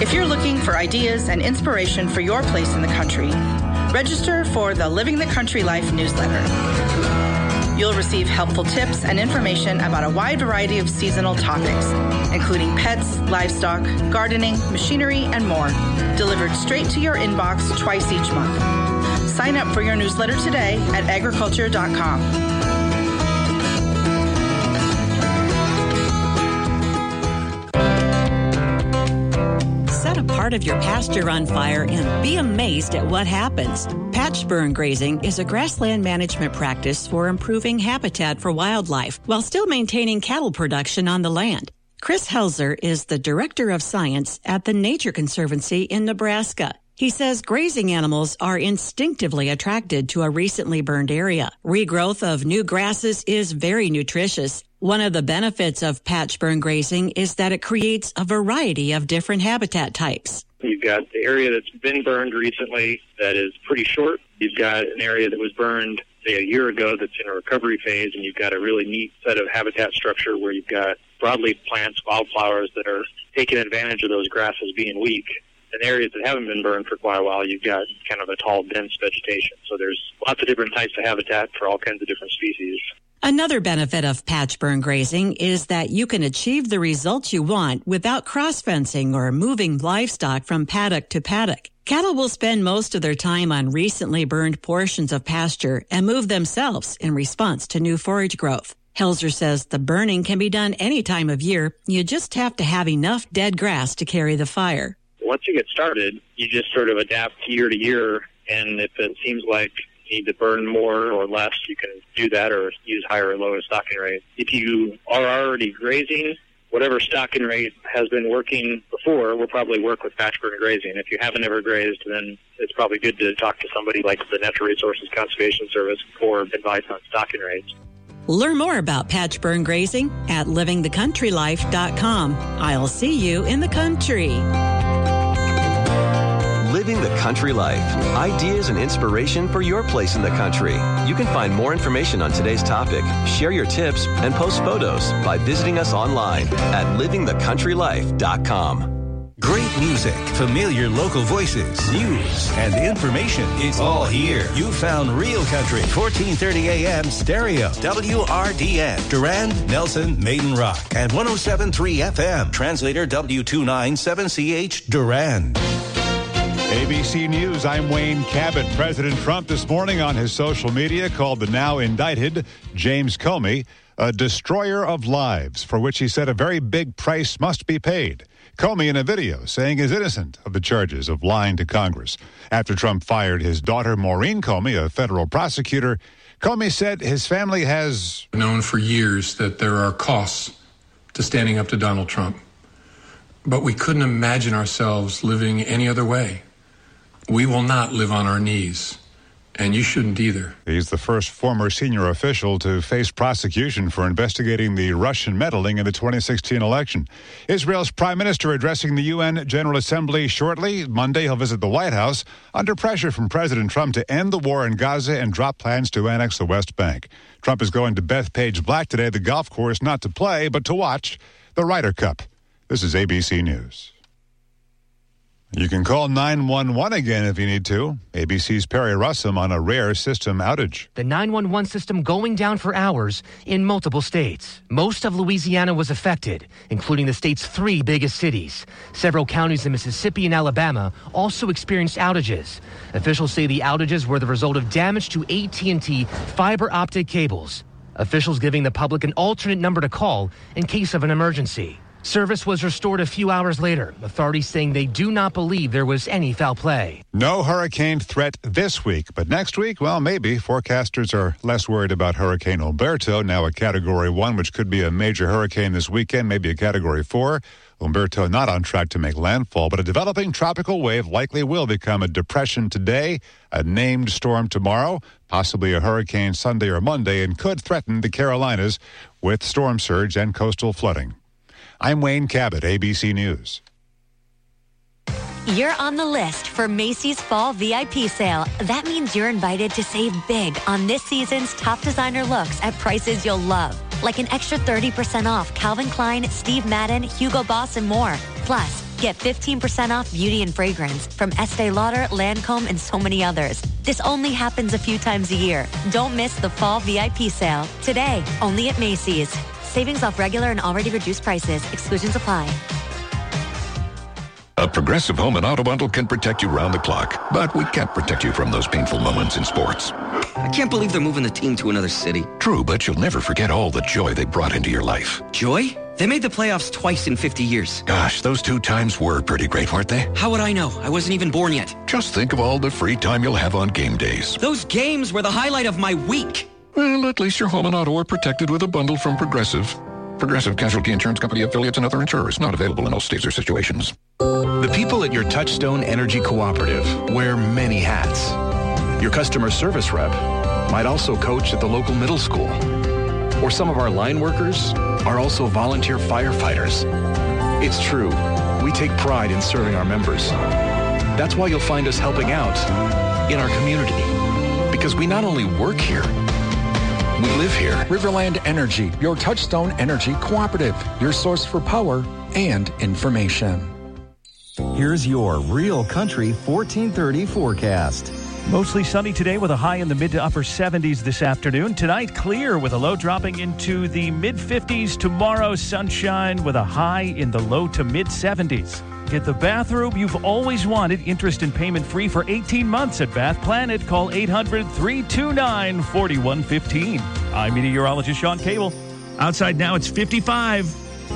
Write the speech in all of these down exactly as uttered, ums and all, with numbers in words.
If you're looking for ideas and inspiration for your place in the country, register for the Living the Country Life newsletter. You'll receive helpful tips and information about a wide variety of seasonal topics, including pets, livestock, gardening, machinery, and more, delivered straight to your inbox twice each month. Sign up for your newsletter today at agriculture dot com. Set a part of your pasture on fire and be amazed at what happens. Patch burn grazing is a grassland management practice for improving habitat for wildlife while still maintaining cattle production on the land. Chris Helzer is the Director of Science at the Nature Conservancy in Nebraska. He says grazing animals are instinctively attracted to a recently burned area. Regrowth of new grasses is very nutritious. One of the benefits of patch burn grazing is that it creates a variety of different habitat types. You've got the area that's been burned recently that is pretty short. You've got an area that was burned, say, a year ago that's in a recovery phase, and you've got a really neat set of habitat structure where you've got broadleaf plants, wildflowers that are taking advantage of those grasses being weak. In areas that haven't been burned for quite a while, you've got kind of a tall, dense vegetation. So there's lots of different types of habitat for all kinds of different species. Another benefit of patch burn grazing is that you can achieve the results you want without cross-fencing or moving livestock from paddock to paddock. Cattle will spend most of their time on recently burned portions of pasture and move themselves in response to new forage growth. Helzer says the burning can be done any time of year. You just have to have enough dead grass to carry the fire. Once you get started, you just sort of adapt year to year, and if it seems like you need to burn more or less, you can do that or use higher or lower stocking rate. If you are already grazing, whatever stocking rate has been working before will probably work with patch burn grazing. If you haven't ever grazed, then it's probably good to talk to somebody like the Natural Resources Conservation Service for advice on stocking rates. Learn more about patch burn grazing at living the country life dot com. I'll see you in the country. Living the Country Life. Ideas and inspiration for your place in the country. You can find more information on today's topic, share your tips, and post photos by visiting us online at living the country life dot com. Great music, familiar local voices, news, and information. It's all here. You found Real Country, fourteen thirty a.m. stereo, W R D N, Durand, Nelson, Maiden Rock, and one oh seven point three F M. Translator W two ninety-seven C H, Durand. A B C News, I'm Wayne Cabot. President Trump this morning on his social media called the now indicted James Comey a destroyer of lives, for which he said a very big price must be paid. Comey in a video saying he's innocent of the charges of lying to Congress. After Trump fired his daughter, Maureen Comey, a federal prosecutor, Comey said his family has known for years that there are costs to standing up to Donald Trump. But we couldn't imagine ourselves living any other way. We will not live on our knees, and you shouldn't either. He's the first former senior official to face prosecution for investigating the Russian meddling in the twenty sixteen election. Israel's prime minister addressing the U N General Assembly shortly. Monday, he'll visit the White House under pressure from President Trump to end the war in Gaza and drop plans to annex the West Bank. Trump is going to Bethpage Black today, the golf course, not to play, but to watch the Ryder Cup. This is A B C News. You can call nine one one again if you need to. A B C's Perry Russum on a rare system outage. The nine one one system going down for hours in multiple states. Most of Louisiana was affected, including the state's three biggest cities. Several counties in Mississippi and Alabama also experienced outages. Officials say the outages were the result of damage to A T and T fiber optic cables. Officials giving the public an alternate number to call in case of an emergency. Service was restored a few hours later. Authorities saying they do not believe there was any foul play. No hurricane threat this week, but next week, well, maybe. Forecasters are less worried about Hurricane Humberto, now a Category one, which could be a major hurricane this weekend, maybe a Category four. Humberto not on track to make landfall, but a developing tropical wave likely will become a depression today, a named storm tomorrow, possibly a hurricane Sunday or Monday, and could threaten the Carolinas with storm surge and coastal flooding. I'm Wayne Cabot, A B C News. You're on the list for Macy's Fall V I P Sale. That means you're invited to save big on this season's top designer looks at prices you'll love. Like an extra thirty percent off Calvin Klein, Steve Madden, Hugo Boss, and more. Plus, Get fifteen percent off beauty and fragrance from Estee Lauder, Lancome, and so many others. This only happens a few times a year. Don't miss the fall V I P sale. Today, only at Macy's. Savings off regular and already reduced prices. Exclusions apply. A Progressive Home and Auto Bundle can protect you round the clock, but we can't protect you from those painful moments in sports. I can't believe they're moving the team to another city. True, but you'll never forget all the joy they brought into your life. Joy? They made the playoffs twice in fifty years. Gosh, those two times were pretty great, weren't they? How would I know? I wasn't even born yet. Just think of all the free time you'll have on game days. Those games were the highlight of my week. Well, at least your home and auto are protected with a bundle from Progressive. Progressive Casualty Insurance Company affiliates and other insurers. Not available in all states or situations. The people at your Touchstone Energy Cooperative wear many hats. Your customer service rep might also coach at the local middle school. Or some of our line workers are also volunteer firefighters. It's true, we take pride in serving our members. That's why you'll find us helping out in our community. Because we not only work here, we live here. Riverland Energy, your Touchstone Energy Cooperative, your source for power and information. Here's your Real Country fourteen thirty forecast. Mostly sunny today with a high in the mid to upper seventies this afternoon. Tonight, clear with a low dropping into the mid fifties. Tomorrow, sunshine with a high in the low to mid seventies. Get the bathroom you've always wanted. Interest and payment free for eighteen months at Bath Planet. Call eight hundred, three two nine, four one one five. I'm meteorologist Sean Cable. Outside now, it's fifty-five.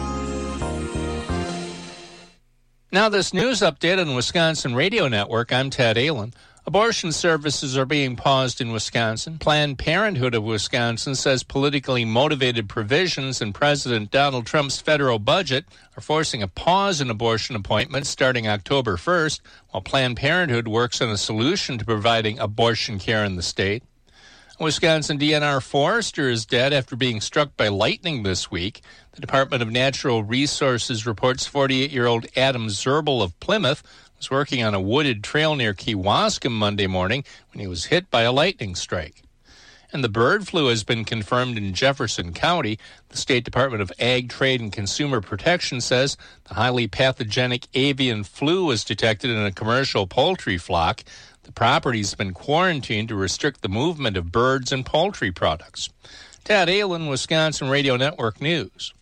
Now this news update on the Wisconsin Radio Network. I'm Ted Allen. Abortion services are being paused in Wisconsin. Planned Parenthood of Wisconsin says politically motivated provisions in President Donald Trump's federal budget are forcing a pause in abortion appointments starting October first, while Planned Parenthood works on a solution to providing abortion care in the state. A Wisconsin D N R forester is dead after being struck by lightning this week. The Department of Natural Resources reports forty-eight-year-old Adam Zerbel of Plymouth was working on a wooded trail near Kewaskum Monday morning when he was hit by a lightning strike. And the bird flu has been confirmed in Jefferson County. The State Department of Ag, Trade, and Consumer Protection says the highly pathogenic avian flu was detected in a commercial poultry flock. The property's been quarantined to restrict the movement of birds and poultry products. Tad Allen, Wisconsin Radio Network News.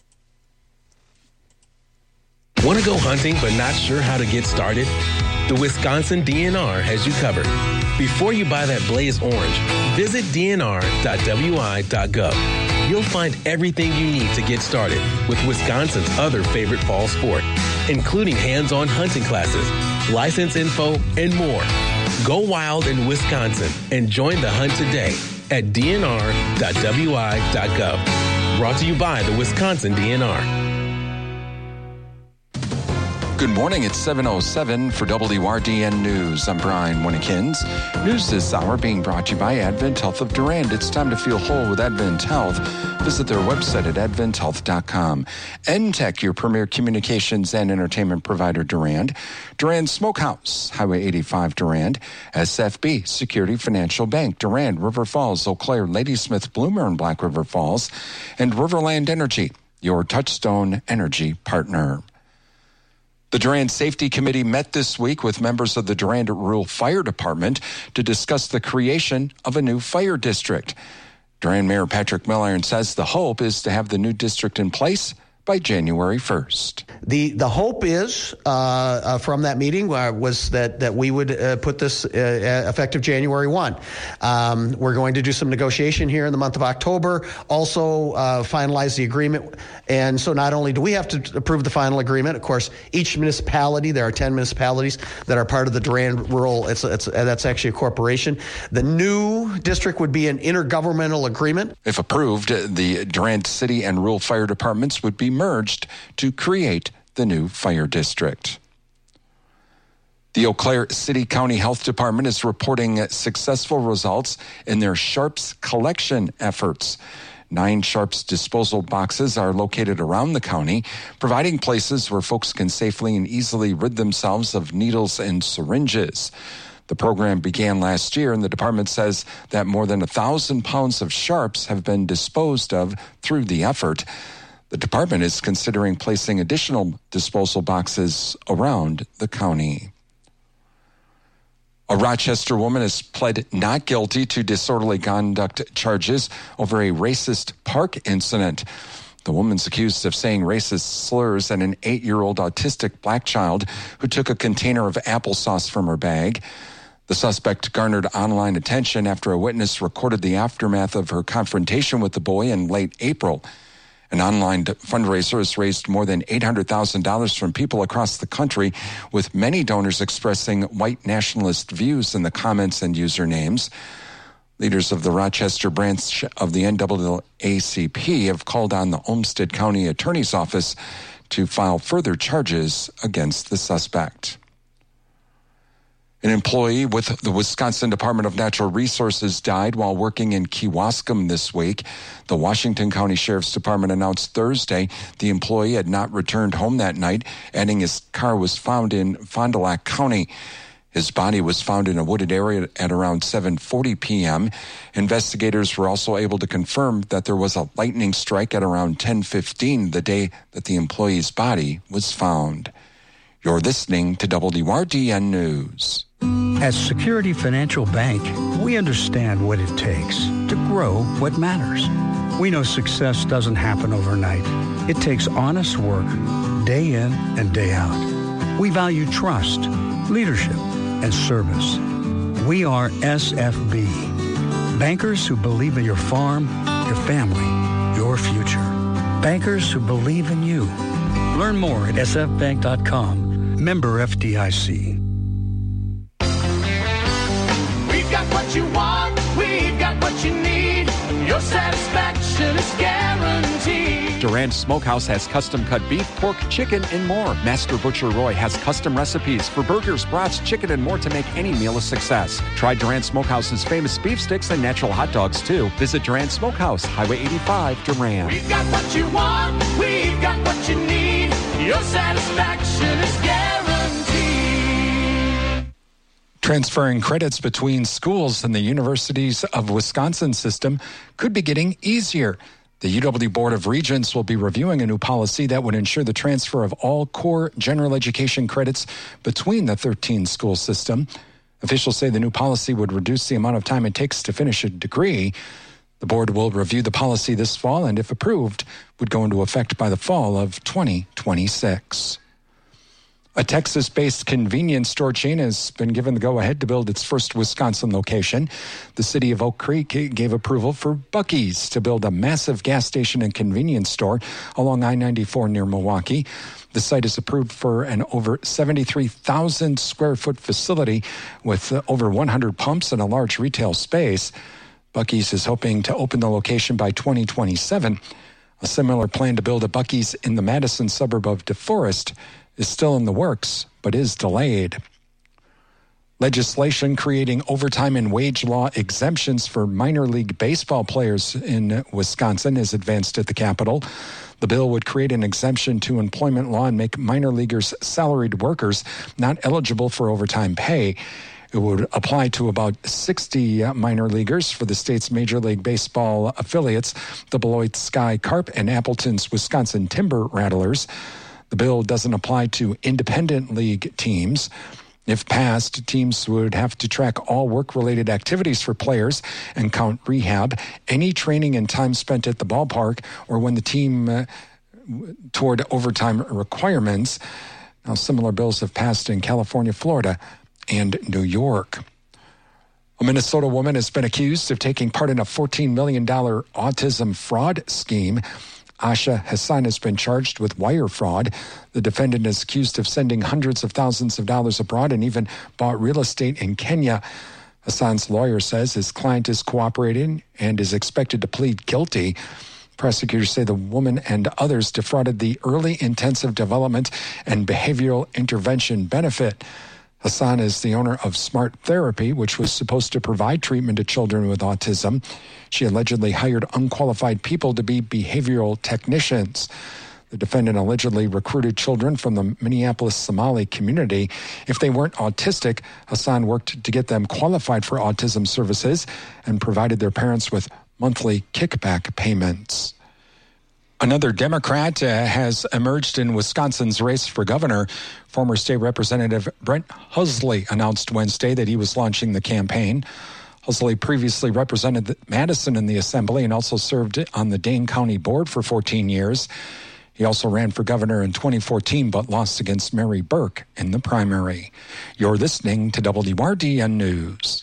Want to go hunting but not sure how to get started? The Wisconsin D N R has you covered. Before you buy that Blaze Orange, visit d n r dot w i dot gov. You'll find everything you need to get started with Wisconsin's other favorite fall sport, including hands-on hunting classes, license info, and more. Go wild in Wisconsin and join the hunt today at d n r dot w i dot gov. Brought to you by the Wisconsin D N R. Good morning, it's seven oh seven for W R D N News. I'm Brian Winnekins. News this hour being brought to you by Advent Health of Durand. It's time to feel whole with Advent Health. Visit their website at advent health dot com. N Tech, your premier communications and entertainment provider, Durand. Durand Smokehouse, Highway eighty-five, Durand. S F B, Security Financial Bank, Durand, River Falls, Eau Claire, Ladysmith, Bloomer, and Black River Falls. And Riverland Energy, your Touchstone Energy partner. The Durand Safety Committee met this week with members of the Durand Rural Fire Department to discuss the creation of a new fire district. Durand Mayor Patrick Milliron says the hope is to have the new district in place by January first. The the hope is uh, uh, from that meeting uh, was that that we would uh, put this uh, effective January first. Um, we're going to do some negotiation here in the month of October, also uh, finalize the agreement. And so not only do we have to approve the final agreement, of course, each municipality, there are ten municipalities that are part of the Durand Rural, it's, it's, uh, that's actually a corporation. The new district would be an intergovernmental agreement. If approved, the Durand City and Rural Fire Departments would be merged to create the new fire district. The Eau Claire City County Health Department is reporting successful results in their Sharps collection efforts. Nine Sharps disposal boxes are located around the county, providing places where folks can safely and easily rid themselves of needles and syringes. The program began last year, and the department says that more than a thousand pounds of Sharps have been disposed of through the effort. The department is considering placing additional disposal boxes around the county. A Rochester woman has pled not guilty to disorderly conduct charges over a racist park incident. The woman's accused of saying racist slurs at an eight-year-old autistic black child who took a container of applesauce from her bag. The suspect garnered online attention after a witness recorded the aftermath of her confrontation with the boy in late April. An online fundraiser has raised more than eight hundred thousand dollars from people across the country, with many donors expressing white nationalist views in the comments and usernames. Leaders of the Rochester branch of the N double A C P have called on the Olmsted County Attorney's Office to file further charges against the suspect. An employee with the Wisconsin Department of Natural Resources died while working in Kewaskum this week. The Washington County Sheriff's Department announced Thursday the employee had not returned home that night, adding his car was found in Fond du Lac County. His body was found in a wooded area at around seven forty p.m. Investigators were also able to confirm that there was a lightning strike at around ten fifteen the day that the employee's body was found. You're listening to W R D N News. At Security Financial Bank, we understand what it takes to grow what matters. We know success doesn't happen overnight. It takes honest work, day in and day out. We value trust, leadership, and service. We are S F B, bankers who believe in your farm, your family, your future. Bankers who believe in you. Learn more at s f bank dot com. Member F D I C. We've got what you want, we've got what you need. Your satisfaction is guaranteed. Durand Smokehouse has custom-cut beef, pork, chicken, and more. Master Butcher Roy has custom recipes for burgers, brats, chicken, and more to make any meal a success. Try Durand Smokehouse's famous beef sticks and natural hot dogs, too. Visit Durand Smokehouse, Highway eighty-five, Durand. We've got what you want, we've got what you need. Your satisfaction is guaranteed. Transferring credits between schools in the Universities of Wisconsin system could be getting easier. The U W Board of Regents will be reviewing a new policy that would ensure the transfer of all core general education credits between the thirteen school system. Officials say the new policy would reduce the amount of time it takes to finish a degree. The board will review the policy this fall and, if approved, would go into effect by the fall of twenty twenty-six. A Texas-based convenience store chain has been given the go-ahead to build its first Wisconsin location. The city of Oak Creek gave approval for Buc-ee's to build a massive gas station and convenience store along I ninety-four near Milwaukee. The site is approved for an over seventy-three thousand square foot facility with over one hundred pumps and a large retail space. Buc-ee's is hoping to open the location by twenty twenty-seven. A similar plan to build a Buc-ee's in the Madison suburb of DeForest is still in the works, but is delayed. Legislation creating overtime and wage law exemptions for minor league baseball players in Wisconsin is advanced at the Capitol. The bill would create an exemption to employment law and make minor leaguers salaried workers not eligible for overtime pay. It would apply to about sixty minor leaguers for the state's Major League Baseball affiliates, the Beloit Sky Carp and Appleton's Wisconsin Timber Rattlers. The bill doesn't apply to independent league teams. If passed, teams would have to track all work-related activities for players and count rehab, any training and time spent at the ballpark, or when the team uh, toward overtime requirements. Now, similar bills have passed in California, Florida, and New York. A Minnesota woman has been accused of taking part in a fourteen million dollars autism fraud scheme. Asha Hassan has been charged with wire fraud. The defendant is accused of sending hundreds of thousands of dollars abroad and even bought real estate in Kenya. Hassan's lawyer says his client is cooperating and is expected to plead guilty. Prosecutors say the woman and others defrauded the Early Intensive Development and Behavioral Intervention Benefit. Hassan is the owner of Smart Therapy, which was supposed to provide treatment to children with autism. She allegedly hired unqualified people to be behavioral technicians. The defendant allegedly recruited children from the Minneapolis Somali community. If they weren't autistic, Hassan worked to get them qualified for autism services and provided their parents with monthly kickback payments. Another Democrat uh, has emerged in Wisconsin's race for governor. Former state representative Brent Husley announced Wednesday that he was launching the campaign. Husley previously represented Madison in the assembly and also served on the Dane County Board for fourteen years. He also ran for governor in twenty fourteen but lost against Mary Burke in the primary. You're listening to W R D N News.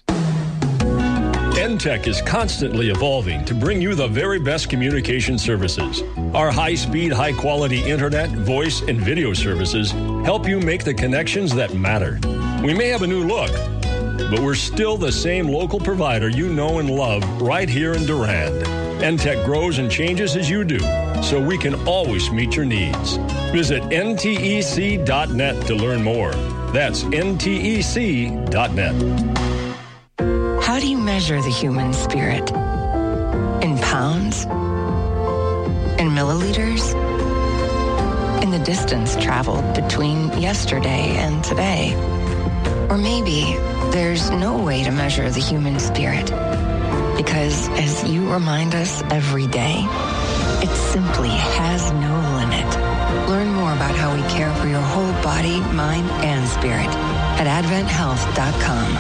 N Tech is constantly evolving to bring you the very best communication services. Our high-speed, high-quality internet, voice, and video services help you make the connections that matter. We may have a new look, but we're still the same local provider you know and love right here in Durand. N Tech grows and changes as you do, so we can always meet your needs. Visit N T E C dot net to learn more. That's N T E C dot net. How do you measure the human spirit? In pounds? In milliliters? In the distance traveled between yesterday and today? Or maybe there's no way to measure the human spirit. Because as you remind us every day, it simply has no limit. Learn more about how we care for your whole body, mind, and spirit at advent health dot com.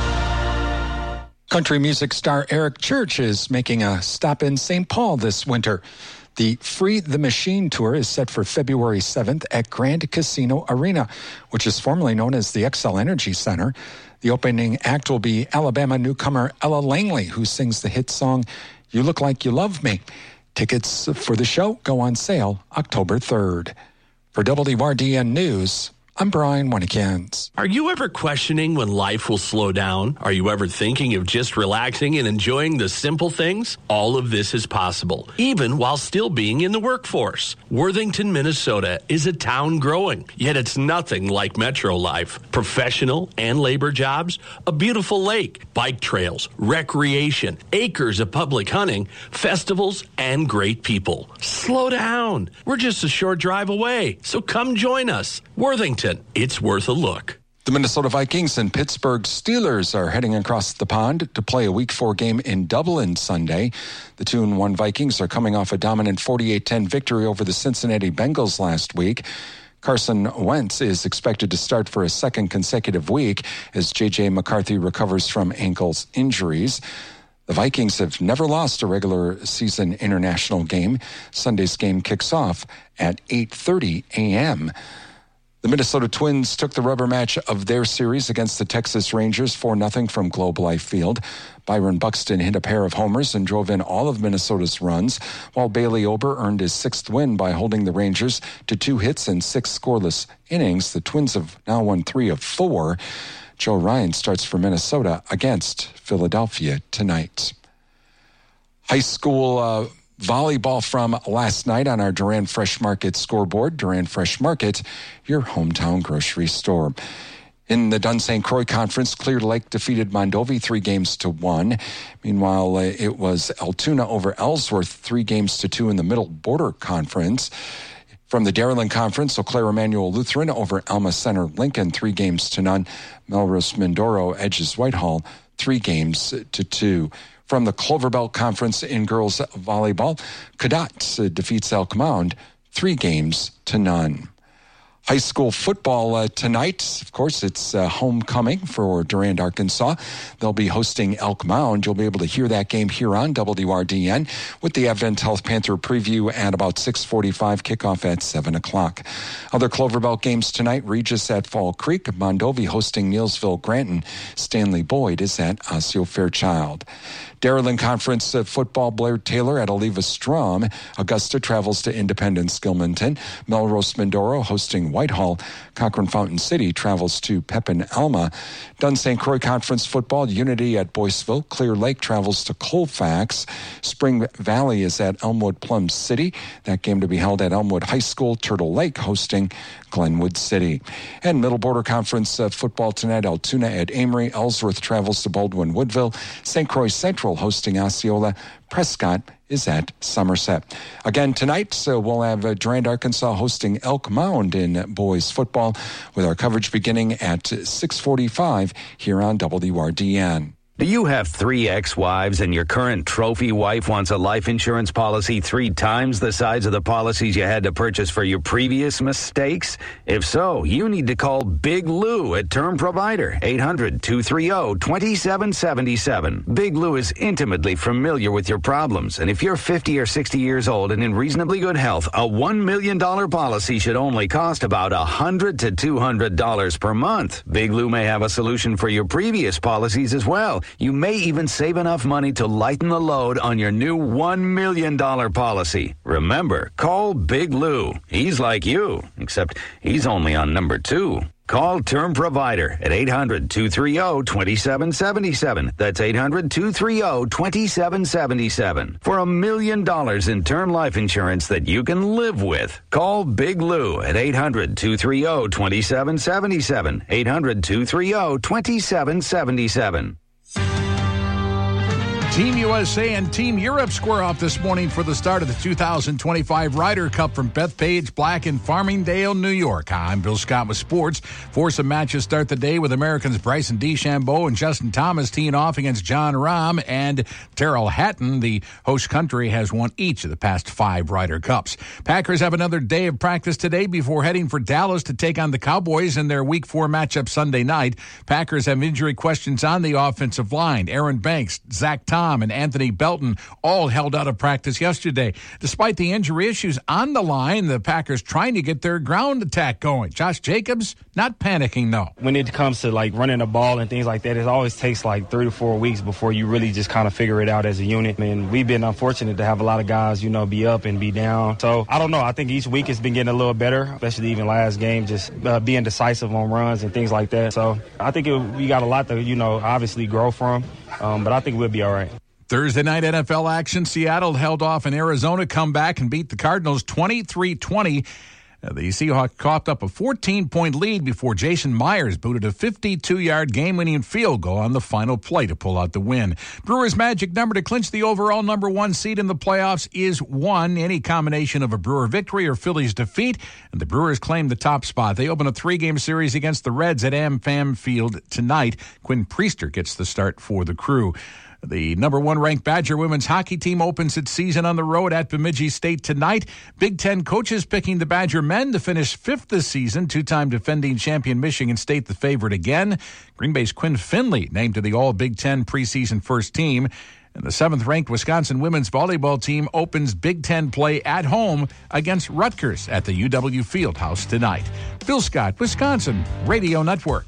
Country music star Eric Church is making a stop in Saint Paul this winter. The Free the Machine Tour is set for February seventh at Grand Casino Arena, which is formerly known as the Xcel Energy Center. The opening act will be Alabama newcomer Ella Langley, who sings the hit song, You Look Like You Love Me. Tickets for the show go on sale October third. For W R D N News, I'm Brian Winnekins. Are you ever questioning when life will slow down? Are you ever thinking of just relaxing and enjoying the simple things? All of this is possible, even while still being in the workforce. Worthington, Minnesota is a town growing, yet it's nothing like metro life. Professional and labor jobs, a beautiful lake, bike trails, recreation, acres of public hunting, festivals, and great people. Slow down. We're just a short drive away, so come join us. Worthington. It's worth a look. The Minnesota Vikings and Pittsburgh Steelers are heading across the pond to play a Week four game in Dublin Sunday. The two and one Vikings are coming off a dominant forty-eight ten victory over the Cincinnati Bengals last week. Carson Wentz is expected to start for a second consecutive week as J J McCarthy recovers from ankle injuries. The Vikings have never lost a regular season international game. Sunday's game kicks off at eight thirty a.m. The Minnesota Twins took the rubber match of their series against the Texas Rangers four nothing from Globe Life Field. Byron Buxton hit a pair of homers and drove in all of Minnesota's runs, while Bailey Ober earned his sixth win by holding the Rangers to two hits and six scoreless innings. The Twins have now won three of four. Joe Ryan starts for Minnesota against Philadelphia tonight. High school uh, volleyball from last night on our Durand Fresh Market scoreboard. Durand Fresh Market, your hometown grocery store. In the Dunn Saint Croix Conference, Clear Lake defeated Mondovi three games to one. Meanwhile, uh, it was Altoona over Ellsworth three games to two in the Middle Border Conference. From the Dairyland Conference, Eau Claire Emmanuel Lutheran over Alma Center Lincoln three games to none. Melrose Mindoro edges Whitehall three games to two. From the Clover Belt Conference in girls volleyball, Cadott defeats Elk Mound three games to none. High school football uh, tonight. Of course, it's uh, homecoming for Durand, Arkansas. They'll be hosting Elk Mound. You'll be able to hear that game here on W R D N with the Advent Health Panther preview at about six forty-five, kickoff at seven o'clock. Other Clover Belt games tonight, Regis at Fall Creek, Mondovi hosting Neilsville Granton, Stanley Boyd is at Osseo Fairchild. Dairyland Conference uh, football, Blair Taylor at Oliva Strom. Augusta travels to Independence Gilmanton. Melrose Mindoro hosting Whitehall. Cochrane Fountain City travels to Pepin Alma. Dunn Saint Croix Conference football, Unity at Boyceville. Clear Lake travels to Colfax. Spring Valley is at Elmwood Plum City. That game to be held at Elmwood High School. Turtle Lake hosting Glenwood City. And Middle Border Conference uh, football tonight, Altoona at Amory. Ellsworth travels to Baldwin Woodville. Saint Croix Central hosting Osceola. Prescott is at Somerset. Again tonight, so we'll have uh, Durand, Arkansas hosting Elk Mound in boys football with our coverage beginning at six forty-five here on W R D N. Do you have three ex-wives and your current trophy wife wants a life insurance policy three times the size of the policies you had to purchase for your previous mistakes? If so, you need to call Big Lou at Term Provider, eight hundred, two three zero, two seven seven seven. Big Lou is intimately familiar with your problems, and if you're fifty or sixty years old and in reasonably good health, a one million dollars policy should only cost about one hundred to two hundred dollars per month. Big Lou may have a solution for your previous policies as well. You may even save enough money to lighten the load on your new one million dollars policy. Remember, call Big Lou. He's like you, except he's only on number two. Call Term Provider at eight hundred, two three zero, two seven seven seven. That's eight hundred, two three zero, two seven seven seven. For a million dollars in term life insurance that you can live with. Call Big Lou at eight hundred, two three zero, two seven seven seven. eight hundred, two three zero, two seven seven seven. Team U S A and Team Europe square off this morning for the start of the two thousand twenty-five Ryder Cup from Bethpage Black in Farmingdale, New York. I'm Bill Scott with sports. Foursome matches start the day with Americans Bryson DeChambeau and Justin Thomas teeing off against John Rahm and Terrell Hatton. The host country has won each of the past five Ryder Cups. Packers have another day of practice today before heading for Dallas to take on the Cowboys in their Week four matchup Sunday night. Packers have injury questions on the offensive line. Aaron Banks, Zach Tom, and Anthony Belton all held out of practice yesterday. Despite the injury issues on the line, the Packers trying to get their ground attack going. Josh Jacobs not panicking, though. When it comes to like running the ball and things like that, it always takes like three to four weeks before you really just kind of figure it out as a unit. And we've been unfortunate to have a lot of guys, you know, be up and be down. So I don't know. I think each week it's been getting a little better, especially even last game, just uh, being decisive on runs and things like that. So I think it, we got a lot to, you know, obviously grow from, um, but I think we'll be all right. Thursday night N F L action. Seattle held off in Arizona, come back and beat the Cardinals twenty-three twenty. The Seahawks coughed up a fourteen-point lead before Jason Myers booted a fifty-two-yard game-winning field goal on the final play to pull out the win. Brewers' magic number to clinch the overall number one seed in the playoffs is one. Any combination of a Brewer victory or Phillies defeat, and the Brewers claim the top spot. They open a three-game series against the Reds at AmFam Field tonight. Quinn Priester gets the start for the Crew. The number one ranked Badger women's hockey team opens its season on the road at Bemidji State tonight. Big Ten coaches picking the Badger men to finish fifth this season. Two-time defending champion Michigan State the favorite again. Green Bay's Quinn Finley named to the All Big Ten preseason first team. And the seventh-ranked Wisconsin women's volleyball team opens Big Ten play at home against Rutgers at the U W Fieldhouse tonight. Bill Scott, Wisconsin Radio Network.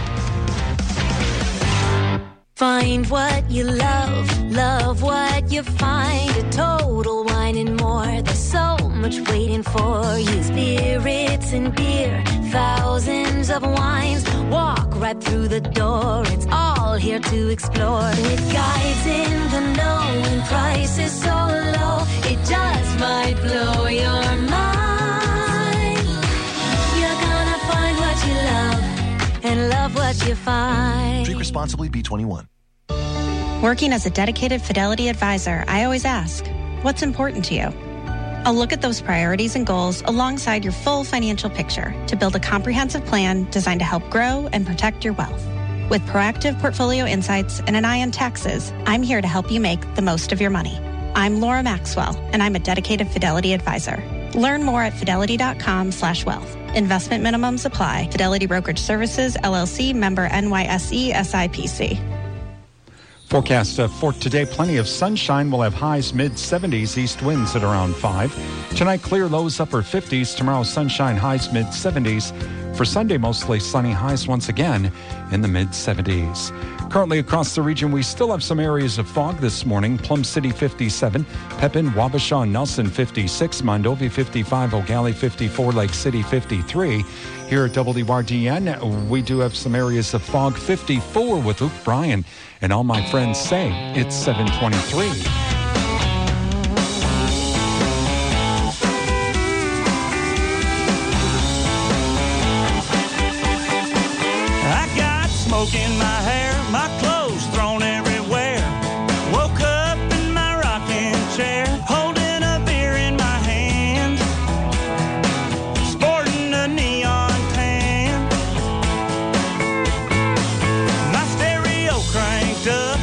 Find what you love, love what you find. A Total Wine and More. There's so much waiting for you. Spirits and beer, thousands of wines. Walk right through the door. It's all here to explore. With guides in the know and prices so low, it just might blow your mind. You're gonna find what you love and love what you find. Drink responsibly, B twenty-one. Working as a dedicated Fidelity advisor, I always ask, what's important to you? I'll look at those priorities and goals alongside your full financial picture to build a comprehensive plan designed to help grow and protect your wealth. With proactive portfolio insights and an eye on taxes, I'm here to help you make the most of your money. I'm Laura Maxwell, and I'm a dedicated Fidelity advisor. Learn more at fidelity.com slash wealth. Investment minimums apply. Fidelity Brokerage Services, L L C, member N Y S E, S I P C. Forecast uh, for today, plenty of sunshine. We'll have highs mid-seventies, east winds at around five. Tonight, clear lows upper fifties. Tomorrow, sunshine, highs mid-seventies. For Sunday, mostly sunny, highs once again in the mid-seventies. Currently across the region, we still have some areas of fog this morning. Plum City fifty-seven, Pepin, Wabasha, and Nelson fifty-six, Mondovi fifty-five, O'Galley fifty-four, Lake City fifty-three. Here at W R D N, we do have some areas of fog. fifty-four with Luke Bryan. And all my friends say it's seven twenty-three. I got smoke in my hair, my clothes thrown everywhere. Woke up in my rocking chair, holding a beer in my hand, sporting a neon tan. My stereo cranked up,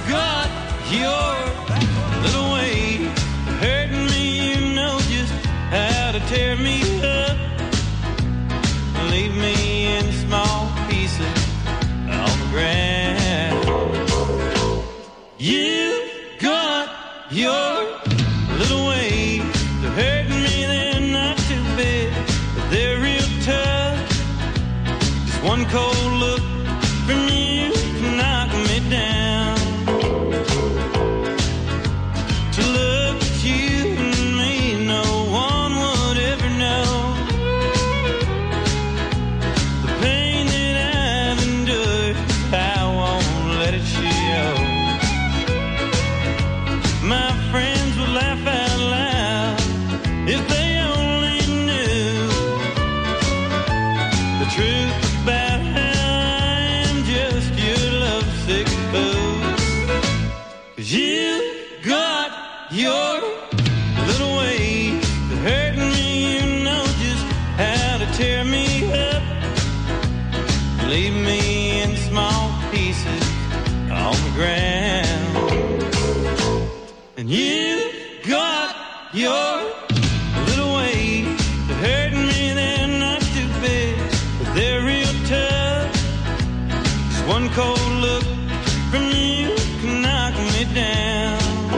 got your little way of hurting me. You know just how to tear me up, leave me in small pieces on the ground. You got your little way of hurting me. They're not too bad, but they're real tough. Just one cold look from you can knock me down. To look at you and me, no one would ever know the pain that I've endured. I won't let it show. My friends would laugh out loud if they only knew the truth about how I'm just your lovesick fool. 'Cause you got your little way of hurting me. You know just how to tear me up, leave me in small pieces on the ground. And you got your little way of hurting me. They're not too bad, but they're real tough. Just one cold look from you can knock me down.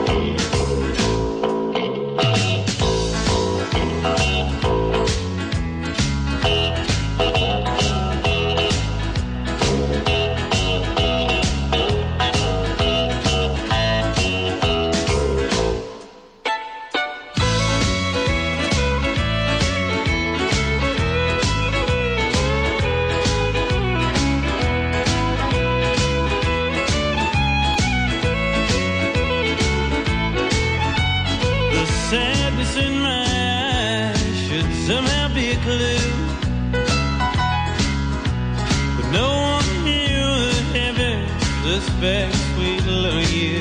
The sadness in my eyes should somehow be a clue, but no one here would ever suspect sweet little you.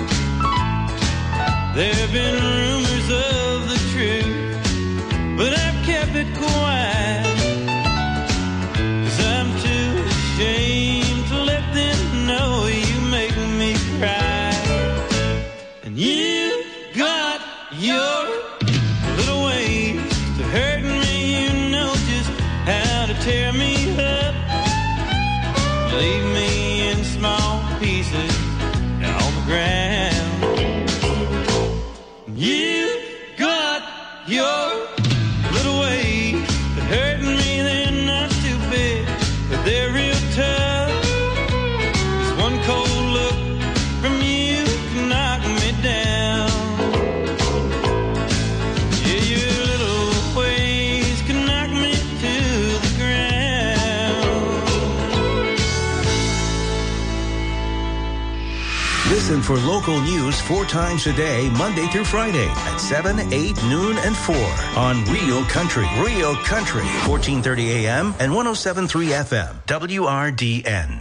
There have been rumors of the truth, but I've kept it quiet, 'cause I'm too ashamed to let them know you make me cry. And you got your little way to hurting me. You know just how to tear me up, leave me in small pieces on the ground. You got your little way of hurting me. They're not too bad, but they're real tough. Just one cold look from you can knock me down. Yeah, your little ways can knock me to the ground. Listen for local news four times a day, Monday through Friday at seven, eight, noon, and four on Real Country. Real Country, fourteen thirty A M and one oh seven point three F M, W R D N.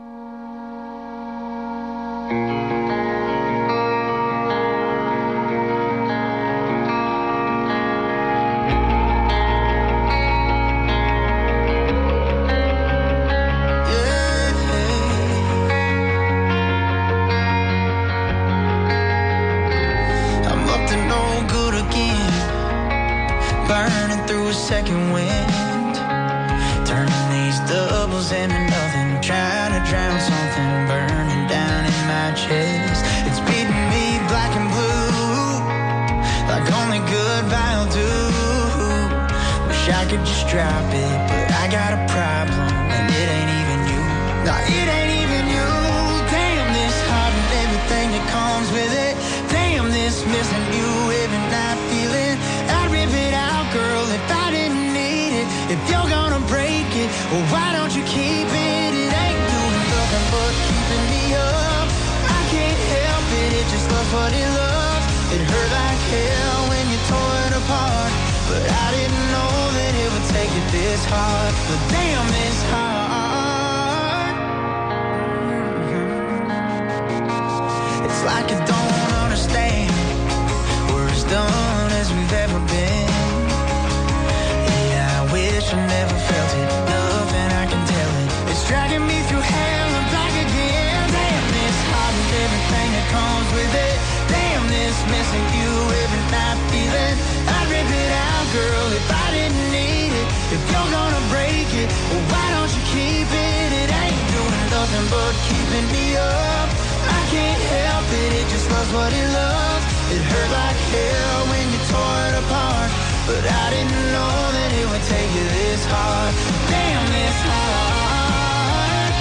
I'm up to no good again, burning through a second wind, turning these doubles into nothing, trying to drown something burning down in my chest. It's beating me black and blue, like only good vinyl do. Wish I could just drop it, but I got a problem, and it ain't even you. No, it ain't even you. Damn, this heart and everything that comes with it. Damn, this missing you every night feeling. I'd rip it out, girl, if I didn't need it. If you're gonna break it, well, why don't you keep it? It ain't doing nothing but keeping me up. I can't help it, it just loves what it loves. It hurt like hell when you tore it apart, but I didn't know that it would take it this hard. But damn, this hard. It's like you don't understand. We're as done as we've ever been. Yeah, I wish I never felt it. Nothing I can tell it. It's dragging me through hell and back again. Damn, this heart and everything keeping me up. I can't help it, it just loves what it loves. It hurt like hell when you tore it apart, but I didn't know that it would take you this hard. Damn, this hard.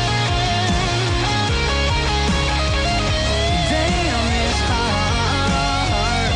Damn, this hard.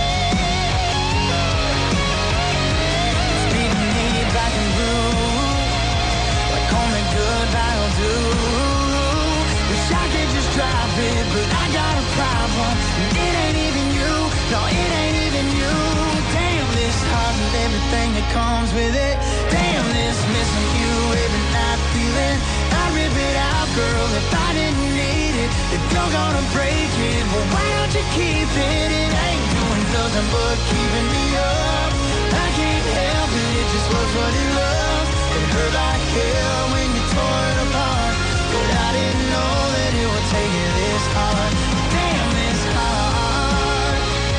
It's beating me back and blue, like only goodbye will do. Wish I could just drop it, but I got a problem. It ain't even you, no, it ain't even you. Damn, this heart and everything that comes with it. Damn, this missing you every night feeling. I'd rip it out, girl, if I didn't need it. If you're gonna break it, well, why don't you keep it? It ain't doing nothing but keeping me up. I can't help it, it just loves what it loves. It hurt like hell when you tore it apart, but I didn't know that it would take you this hard. Damn, this hard.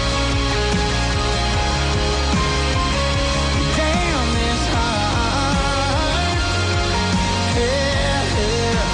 Damn, this hard. Yeah, yeah.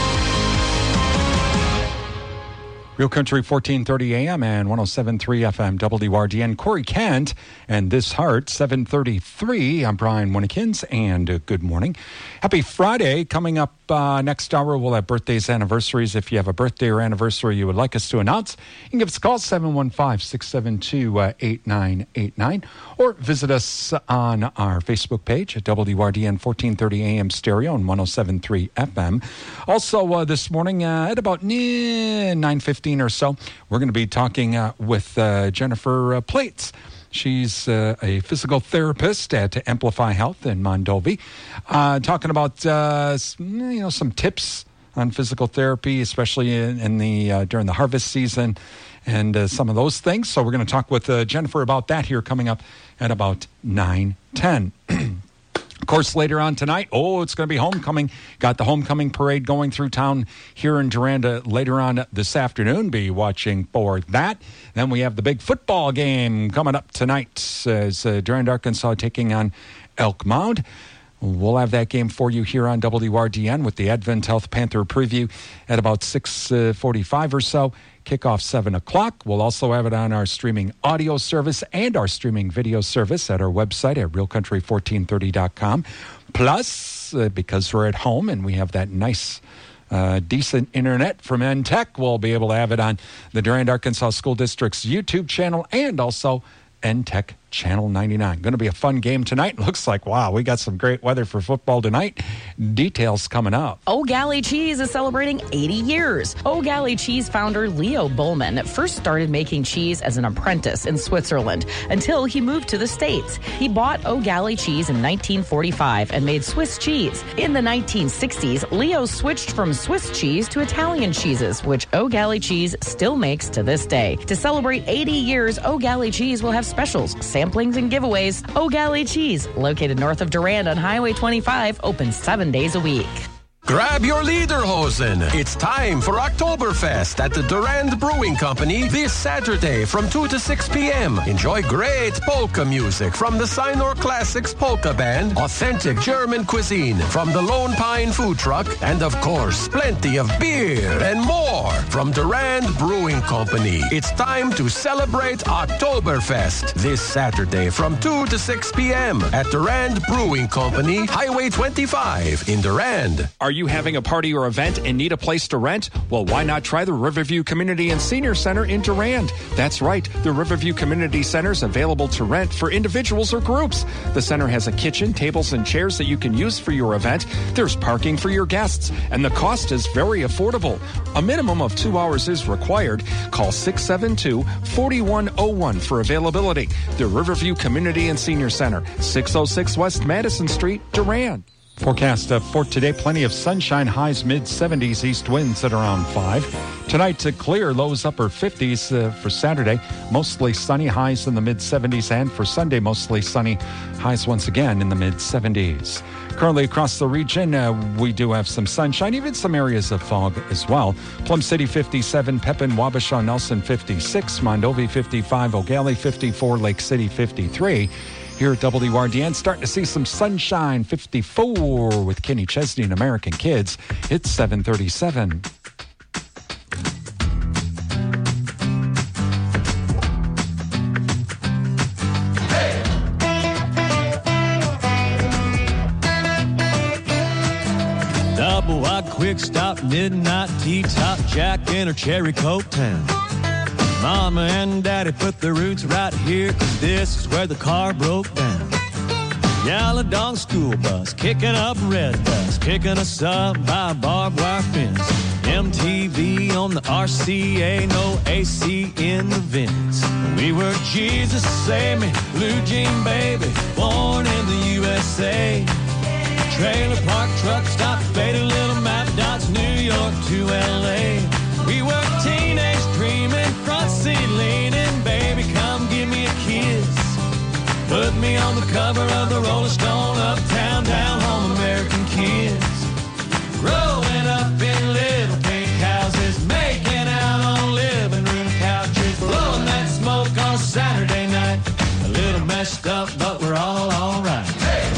Real Country fourteen thirty A M and one oh seven point three F M W R D N. Corey Kent and This Heart, seven thirty-three. I'm Brian Winnekins, and uh, good morning. Happy Friday. Coming up uh, next hour, we'll have birthdays, anniversaries. If you have a birthday or anniversary you would like us to announce, you can give us a call, seven one five, six seven two, eight nine eight nine, or visit us on our Facebook page at W R D N fourteen thirty A M stereo and one oh seven point three F M. Also, uh, this morning uh, at about eh, nine fifteen or so, we're going to be talking uh, with uh, Jennifer uh, Plates. She's uh, a physical therapist at Amplify Health in Mondovi, uh, talking about uh, you know some tips on physical therapy, especially in, in the uh, during the harvest season, and uh, some of those things. So we're going to talk with uh, Jennifer about that here coming up at about nine ten. Of course, later on tonight, oh, it's going to be homecoming. Got the homecoming parade going through town here in Durand later on this afternoon. Be watching for that. Then we have the big football game coming up tonight as uh, Durand, Arkansas taking on Elk Mound. We'll have that game for you here on W R D N with the Advent Health Panther preview at about six forty-five or so. Kickoff seven o'clock. We'll also have it on our streaming audio service and our streaming video service at our website at real country fourteen thirty dot com. Plus, uh, because we're at home and we have that nice, uh, decent internet from N Tech, we'll be able to have it on the Durand, Arkansas School District's YouTube channel and also N Tech Channel ninety-nine. Going to be a fun game tonight. Looks like, wow, we got some great weather for football tonight. Details coming up. O'Galley Cheese is celebrating eighty years. O'Galley Cheese founder Leo Bullman first started making cheese as an apprentice in Switzerland until he moved to the States. He bought O'Galley Cheese in nineteen forty-five and made Swiss cheese. In the nineteen sixties, Leo switched from Swiss cheese to Italian cheeses, which O'Galley Cheese still makes to this day. To celebrate eighty years, O'Galley Cheese will have specials, samplings, and giveaways. O'Galley Cheese, located north of Durand on Highway twenty-five, open seven days a week. Grab your Lederhosen. It's time for Oktoberfest at the Durand Brewing Company this Saturday from two to six p.m. Enjoy great polka music from the Sinor Classics Polka Band, authentic German cuisine from the Lone Pine Food Truck, and of course, plenty of beer and more from Durand Brewing Company. It's time to celebrate Oktoberfest this Saturday from two to six p.m. at Durand Brewing Company, Highway twenty-five in Durand. Are you having a party or event and need a place to rent? Well, why not try the Riverview Community and Senior Center in Durand? That's right, the Riverview Community Center is available to rent for individuals or groups. The center has a kitchen, tables, and chairs that you can use for your event. There's parking for your guests, and the cost is very affordable. A minimum of two hours is required. Call six seven two, four one zero one for availability. The Riverview Community and Senior Center, six oh six West Madison Street, Durand. Forecast uh, for today, plenty of sunshine, highs mid seventies, east winds at around five. Tonight to clear, lows upper fifties uh, for Saturday. Mostly sunny, highs in the mid seventies. And for Sunday, mostly sunny, highs once again in the mid seventies. Currently across the region, uh, we do have some sunshine, even some areas of fog as well. Plum City fifty-seven, Pepin, Wabasha, Nelson fifty-six, Mondovi fifty-five, O'Galley fifty-four, Lake City fifty-three. Here at W R D N, starting to see some sunshine, fifty-four with Kenny Chesney and American Kids. It's seven thirty-seven. quick stop, midnight tea, top Jack in her cherry coke town. Mama and Daddy put their roots right here, 'cause this is where the car broke down. Yaladong school bus, kicking up red dust, kicking us up by a barbed wire fence. M T V on the R C A, no A C in the vents. We were Jesus Save Me, Blue Jean Baby, born in the U S A. Trailer park, truck stop, faded little map dots, New York to L A. We were teenage dreaming, front seat leaning, baby, come give me a kiss. Put me on the cover of the Rolling Stone, uptown, down home, American kids. Growing up in little pink houses, making out on living room couches, blowing that smoke on Saturday night. A little messed up, but we're all alright. Hey!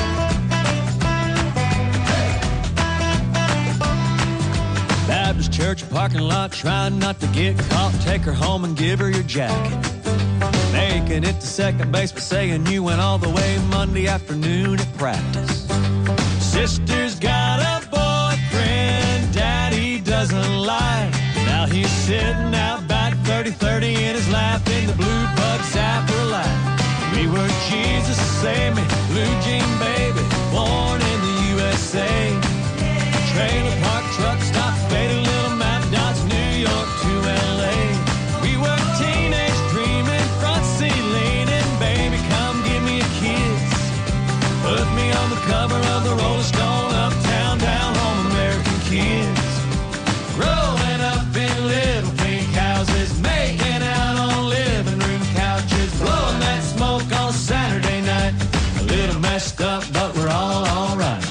Baptist church parking lot, trying not to get caught. Take her home and give her your jacket. Making it to second base, but saying you went all the way Monday afternoon at practice. Sister's got a boyfriend Daddy doesn't like. Now he's sitting out back, thirty thirty in his lap, in the blue bug zapper light. We were Jesus Save Me, Blue Jean Baby, born in the U S A. Trailer park, truck stop, faded little map dots, New York to L A. We were teenage dreaming, front seat leaning, baby, come give me a kiss. Put me on the cover of the Rolling Stone, uptown, down home, American kids. Growing up in little pink houses, making out on living room couches, blowing that smoke on Saturday night. A little messed up, but we're all alright.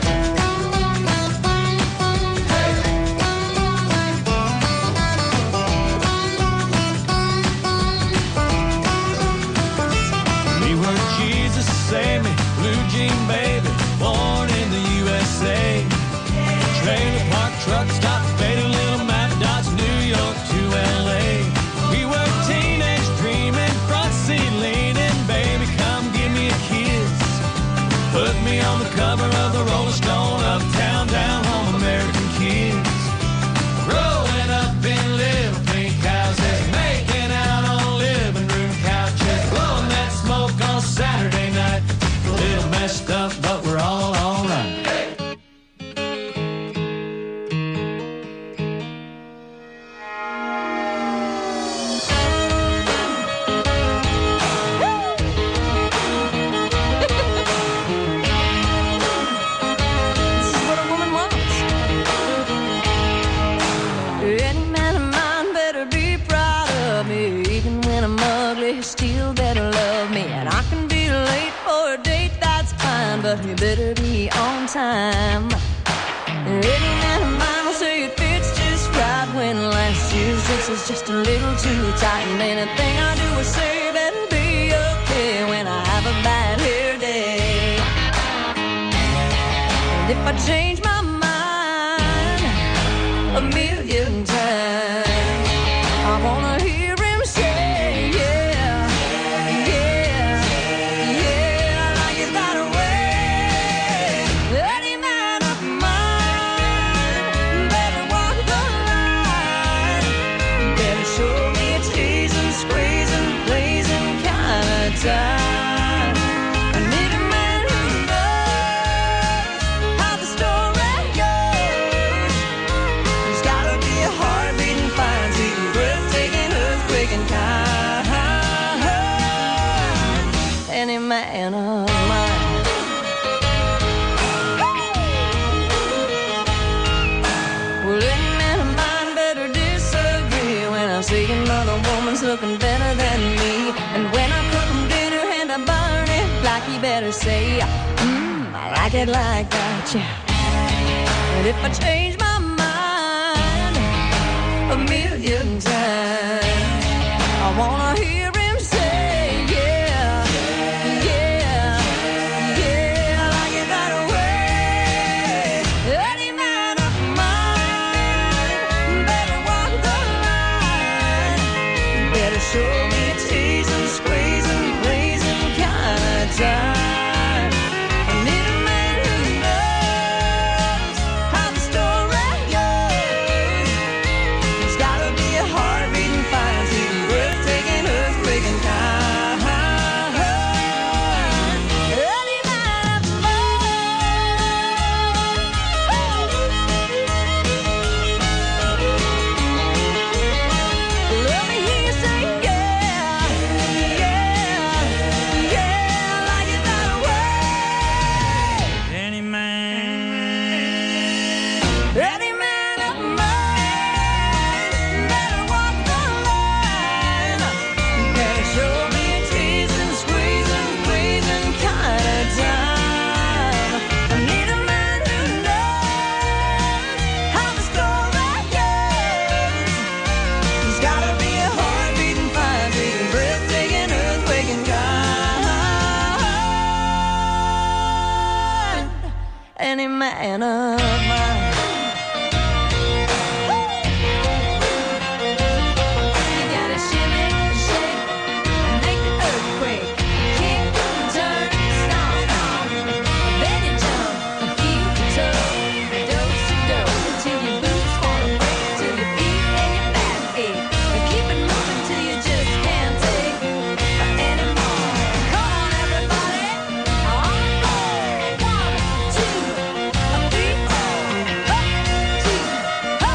Save me, Blue Jean Baby, born in the U S A. Trailer park, truck stop, faded little map dots, New York to L A. We were teenage dreaming, front seat leaning, baby, come give me a kiss. Put me on the cover of the Rolling Stone, uptown, down home, American kids. Growing up in little pink houses, making out on living room couches, blowing that smoke on Saturday night. A little messed up, but we're all alright. Hey. This is what a woman wants. Any man of mine better be proud of me. Even when I'm ugly, he still better love me. And I can be late for a date, that's fine, but you better be on time. Any man of mine will say it fits just right when last year's dress is just a little too tight. And anything I do or say better be okay when I have a bad hair day. And if I change my mind a million times, I wanna hear him say, yeah, yeah, yeah, like it's that way. Any man of mine better walk the line, better show me a teasing, squeezing, blazing kind of time. I need a man who knows how the story goes. There's gotta be a heart beating fine, see the breathtaking, earthquaking kind. Any man of mine. Well, any man of mine better disagree when I see another woman's looking better than me. And when I cook him dinner and I burn it like, he better say, mmm, I like it like that, yeah. And if I change my mind a million times, I wanna hear him say, yeah, yeah, yeah, like it that way. Any man of mine better walk the line, better show me a teasing, squeezing, blazing kind of time. I need a man who knows how the story man of mine. You gotta shimmy, shake, make the earthquake, kick, turn, stomp, stomp. Then you jump from heel to toe, dose to dose, till your boots wanna break, till your feet and your back ache. And keep it moving till you just can't take anymore. Come on, everybody, on four, one, two, three, four, up, two, up,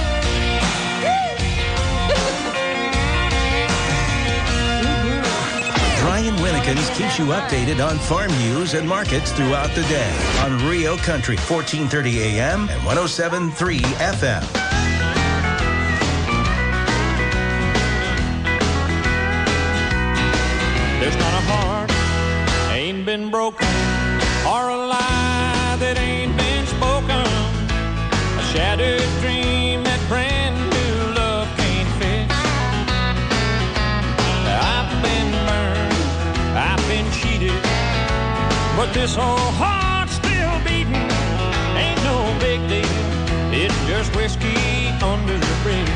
Brian Winnikins keeps you updated on farm news and markets throughout the day on Rio Country, fourteen thirty A M and one oh seven point three F M. There's not a heart ain't been broken, or a lie that ain't been spoken, a shattered dream that brand new love can't fix. I've been burned, I've been cheated, but this old heart's still beating. Ain't no big deal, it's just whiskey under the bridge.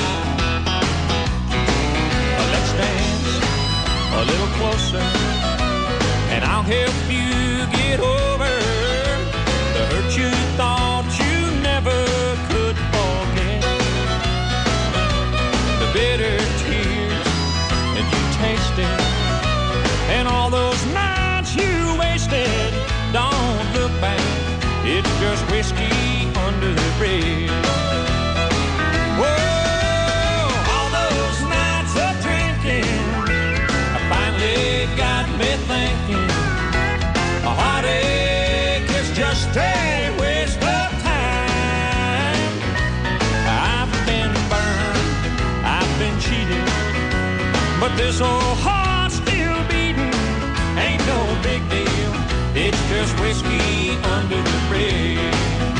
Let's dance a little closer, and I'll help you get over the hurt you thought you never could forget, the bitter tears that you tasted, and all those nights you wasted. Don't look back, it's just whiskey under the bridge. Whoa, all those nights of drinking finally got me thinking, a heartache is just a waste of time. I've been burned, I've been cheated, but this old heart's still beating. Ain't no big deal, it's just whiskey under the bridge.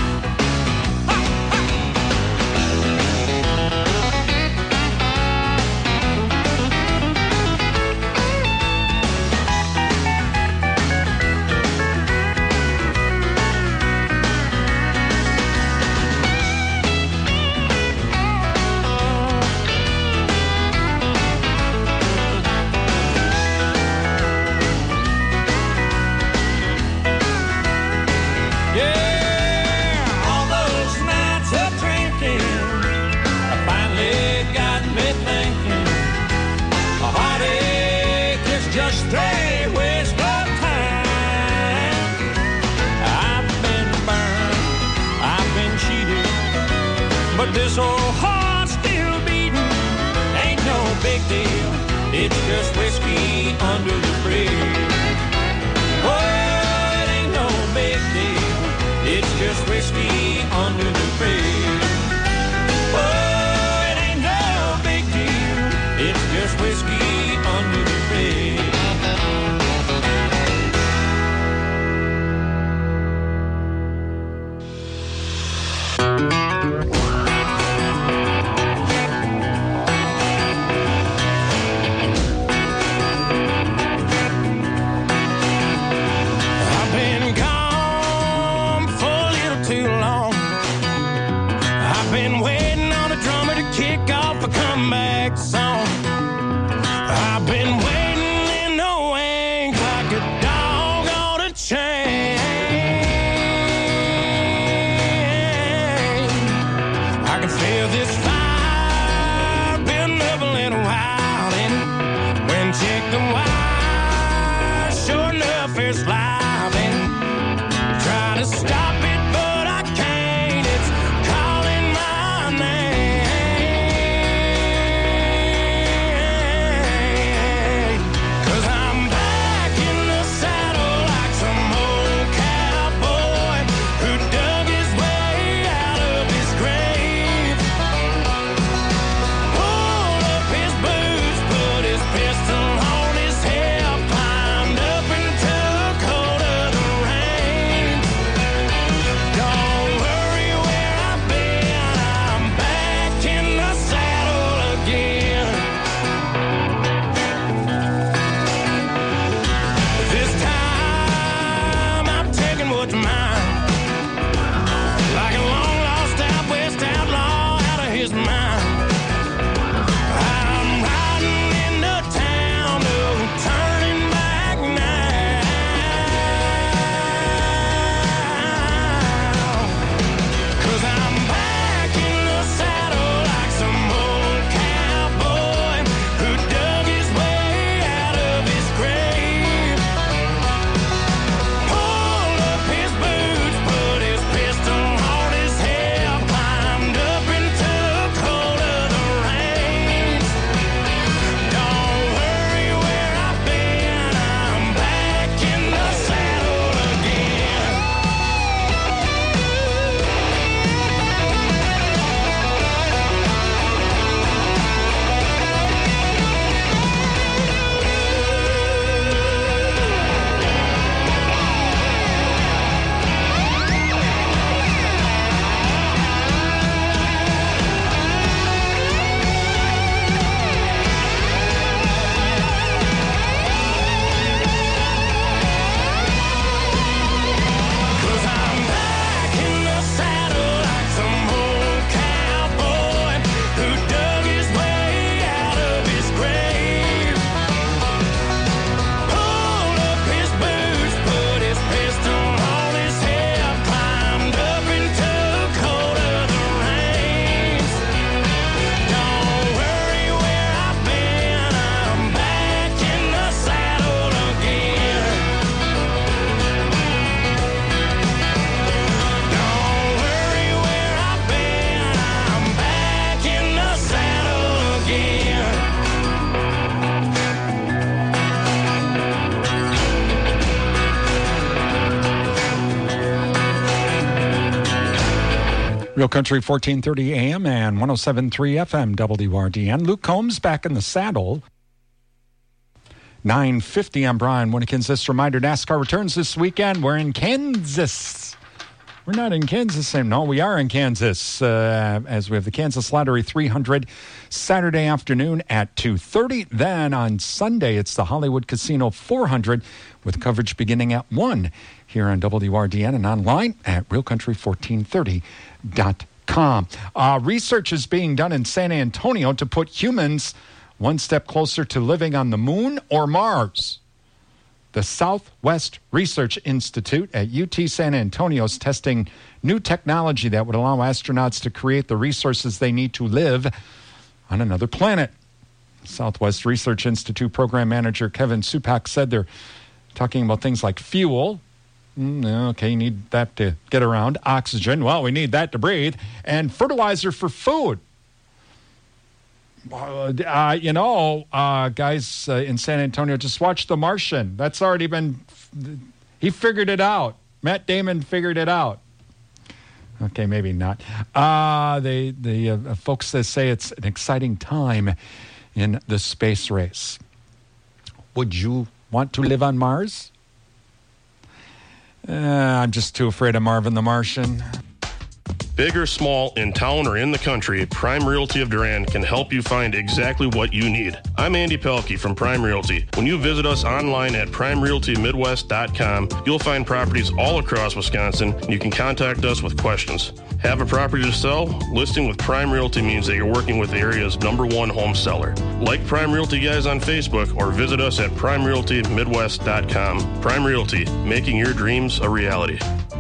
But this old heart's still beating. Ain't no big deal, it's just whiskey under the bridge. Oh, it ain't no big deal, it's just whiskey under the bridge. Oh, it ain't no big deal, it's just whiskey under the bridge. Real Country fourteen thirty A M and one oh seven point three F M W R D N. Luke Combs back in the saddle. nine fifty, I'm Brian Winnekins. This reminder, NASCAR returns this weekend. We're in Kansas. We're not in Kansas. No, we are in Kansas uh, as we have the Kansas Lottery three hundred Saturday afternoon at two thirty. Then on Sunday, it's the Hollywood Casino four hundred with coverage beginning at one here on W R D N and online at real country fourteen thirty dot com. Uh, research is being done in San Antonio to put humans one step closer to living on the moon or Mars. The Southwest Research Institute at U T San Antonio is testing new technology that would allow astronauts to create the resources they need to live on another planet. Southwest Research Institute program manager Kevin Supak said they're talking about things like fuel. Mm, okay, you need that to get around. Oxygen, well, we need that to breathe. And fertilizer for food. Uh, you know, uh, guys uh, in San Antonio, just watch The Martian. That's already been, he figured it out. Matt Damon figured it out. Okay, maybe not. Uh, they, the uh, folks that say it's an exciting time in the space race. Would you want to live on Mars? Uh, I'm just too afraid of Marvin the Martian. Big or small, in town or in the country, Prime Realty of Durand can help you find exactly what you need. I'm Andy Pelkey from Prime Realty. When you visit us online at prime realty midwest dot com, you'll find properties all across Wisconsin. You can contact us with questions. Have a property to sell? Listing with Prime Realty means that you're working with the area's number one home seller. Like Prime Realty guys on Facebook or visit us at prime realty midwest dot com. Prime Realty, making your dreams a reality.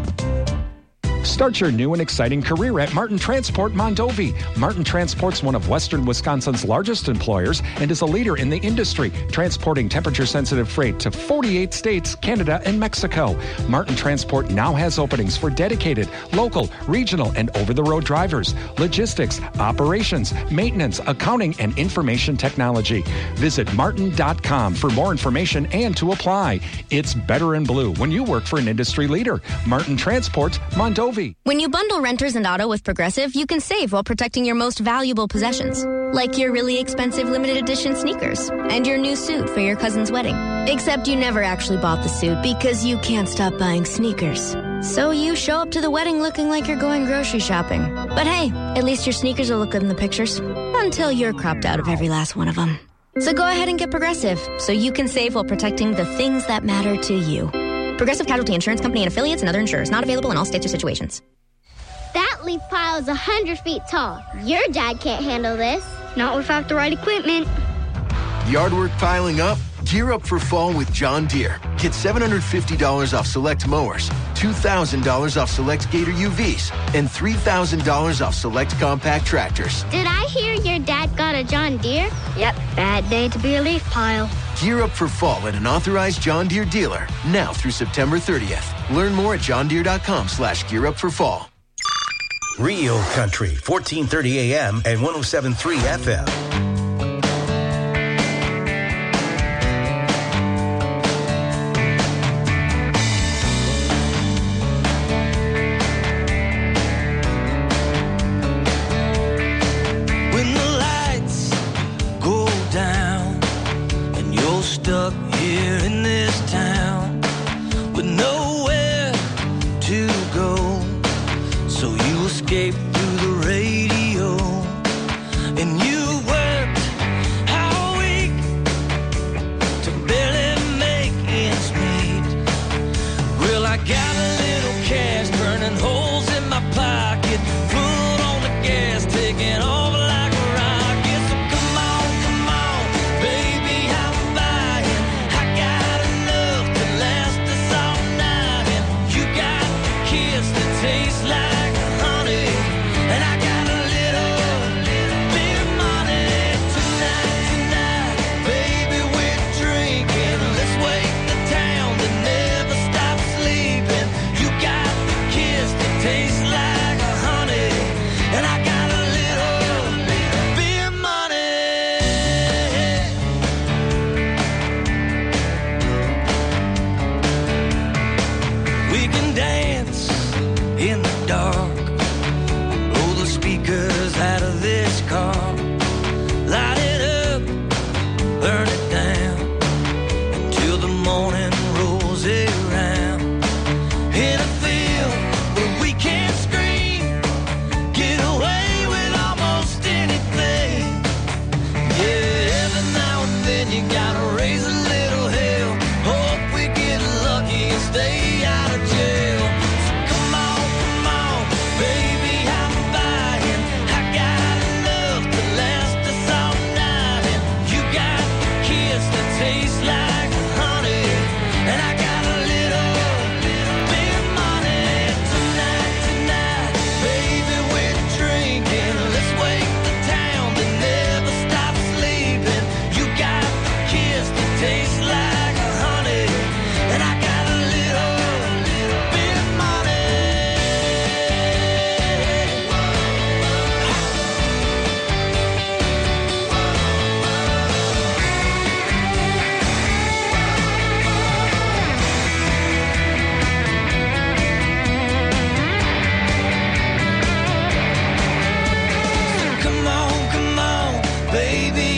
Start your new and exciting career at Martin Transport Mondovi. Martin Transport's one of Western Wisconsin's largest employers and is a leader in the industry, transporting temperature-sensitive freight to forty-eight states, Canada, and Mexico. Martin Transport now has openings for dedicated, local, regional, and over-the-road drivers, logistics, operations, maintenance, accounting, and information technology. Visit martin dot com for more information and to apply. It's better in blue when you work for an industry leader. Martin Transport Mondovi. When you bundle renters and auto with Progressive, you can save while protecting your most valuable possessions, like your really expensive limited edition sneakers and your new suit for your cousin's wedding. Except you never actually bought the suit because you can't stop buying sneakers. So you show up to the wedding looking like you're going grocery shopping. But hey, at least your sneakers will look good in the pictures, until you're cropped out of every last one of them. So go ahead and get Progressive, so you can save while protecting the things that matter to you. Progressive Casualty Insurance Company and affiliates and other insurers. Not available in all states or situations. That leaf pile is one hundred feet tall. Your dad can't handle this. Not without the right equipment. Yard work piling up? Gear up for fall with John Deere. Get seven hundred fifty dollars off select mowers, two thousand dollars off select Gator U Vs, and three thousand dollars off select compact tractors. Did I hear your dad got a John Deere? Yep, bad day to be a leaf pile. Gear up for fall at an authorized John Deere dealer, now through September thirtieth. Learn more at john deere dot com slash gear up for fall. Real Country, fourteen thirty A M and one oh seven point three F M. Stuck here in this town with nowhere to go, so you escape through the radio, and you worked all week to barely make ends meet. Well, I got a little cash burning holes in my pocket, foot on the gas, taking off like a rocket. So come on, come on, baby, I'm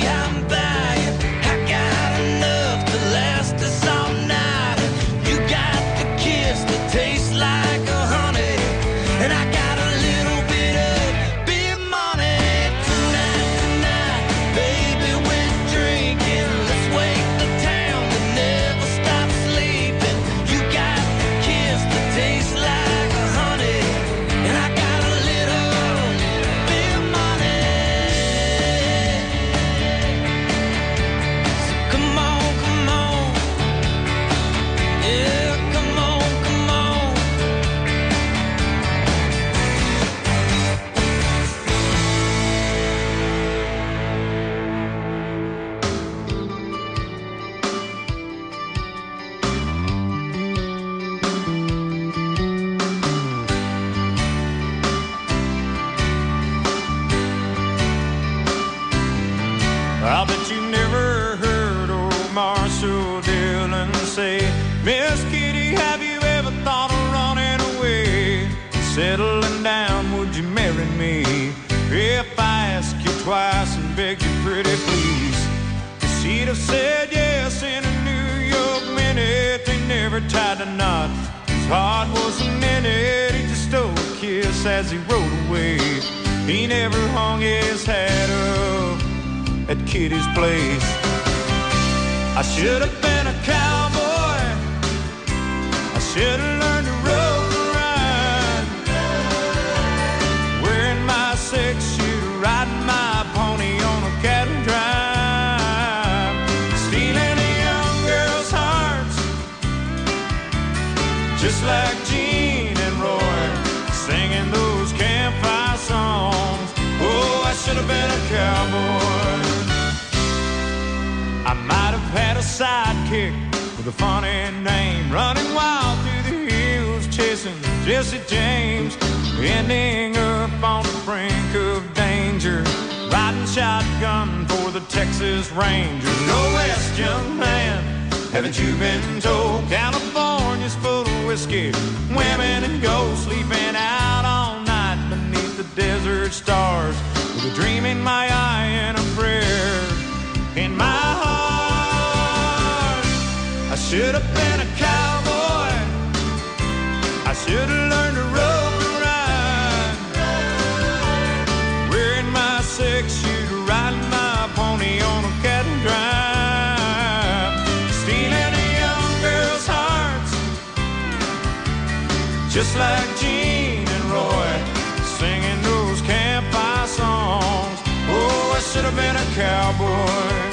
I'm by you. I got enough to last us all night. You got the kiss that tastes like a honey, and I got a little bit of big money. Tonight, tonight, baby, we're drinking. Let's wake the town that never stops sleeping. You got the kiss that tastes like a honey, and I got a little bit of money. So come on, come on. Yeah, come on, come on. I bet you never heard old Marshall Dillon say, Miss Kitty, have you ever thought of running away? Settling down, would you marry me? If I ask you twice and beg you pretty please, she'd have said yes in a New York minute. They never tied a knot. His heart was a minute. He just stole a kiss as he rode away. He never hung his hat up at Kitty's place. I should have been a cowboy. I should have learned to rope and ride, wearing my six shooter, riding my pony on a cattle drive, stealing a young girl's hearts, just like Gene and Roy, singing those campfire songs. Oh, I should have been a cowboy. I might have had a sidekick with a funny name, running wild through the hills, chasing Jesse James, ending up on the brink of danger, riding shotgun for the Texas Rangers. Go west, young man, haven't you been told? California's full of whiskey, women and gold, sleeping out all night beneath the desert stars, with a dream in my eye and a prayer in my heart. I should have been a cowboy. I should have learned to rope and ride, wearing my six shooter, riding my pony on a cattle drive, stealing a young girl's hearts, just like Gene and Roy, singing those campfire songs. Oh, I should have been a cowboy.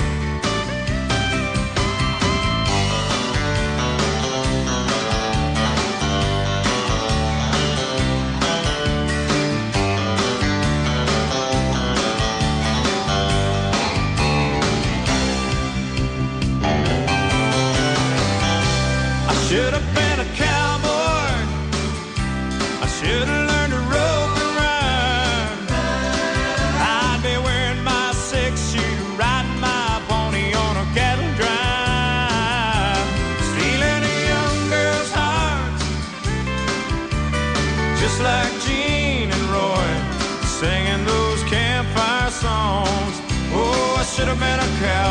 I should have been a cowboy. I should have learned to rope and ride. I'd be wearing my six shooter, riding my pony on a cattle drive, stealing a young girl's hearts, just like Gene and Roy, singing those campfire songs. Oh, I should have been a cowboy.